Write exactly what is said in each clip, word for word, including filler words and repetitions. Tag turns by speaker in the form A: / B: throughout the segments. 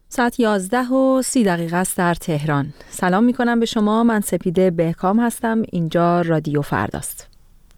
A: ساعت یازده و سی دقیقه است در تهران. سلام می کنم به شما. من سپیده بهکام هستم. اینجا رادیو فرداست.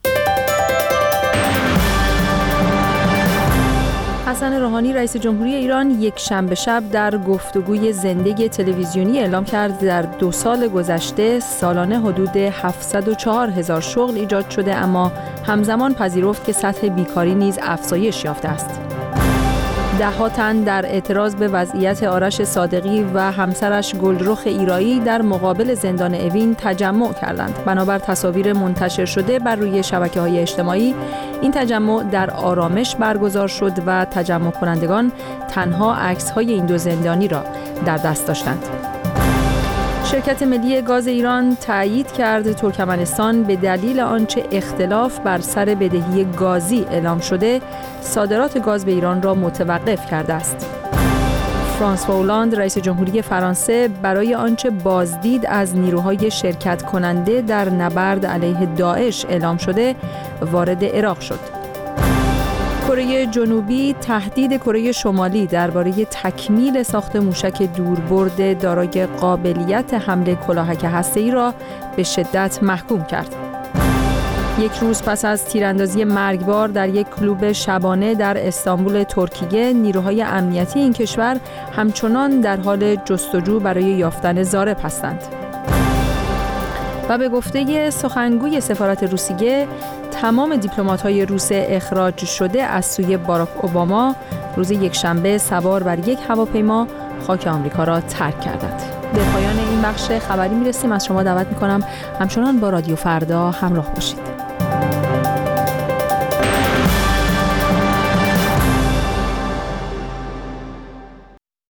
A: حسن روحانی رئیس جمهوری ایران یک شنبه شب در گفتگوی زنده تلویزیونی اعلام کرد در دو سال گذشته سالانه حدود هفتصد و چهار هزار شغل ایجاد شده، اما همزمان پذیرفت که سطح بیکاری نیز افزایش یافته است. ده ها تن در اعتراض به وضعیت آرش صادقی و همسرش گلرخ ایرایی در مقابل زندان اوین تجمع کردند. بنابر تصاویر منتشر شده بر روی شبکه‌های اجتماعی، این تجمع در آرامش برگزار شد و تجمع کنندگان تنها عکس‌های این دو زندانی را در دست داشتند. شرکت ملی گاز ایران تأیید کرد ترکمنستان به دلیل آنچه اختلاف بر سر بدهی گازی اعلام شده، صادرات گاز به ایران را متوقف کرده است. فرانسوا هولند رئیس جمهوری فرانسه برای آنچه بازدید از نیروهای شرکت کننده در نبرد علیه داعش اعلام شده، وارد عراق شد. کره جنوبی تهدید کره شمالی درباره تکمیل ساخت موشک دوربرد دارای قابلیت حمل کلاهک هسته‌ای را به شدت محکوم کرد. یک روز پس از تیراندازی مرگبار در یک کلوب شبانه در استانبول ترکیه، نیروهای امنیتی این کشور همچنان در حال جستجو برای یافتن ضارب هستند. و به گفته سخنگوی سفارت روسیه، تمام دیپلمات‌های روس اخراج شده از سوی باراک اوباما روز یکشنبه سوار بر یک هواپیما خاک آمریکا را ترک کردند. به پایان این بخش خبری می‌رسیم. از شما دعوت می‌کنم همچنان با رادیو فردا همراه باشید.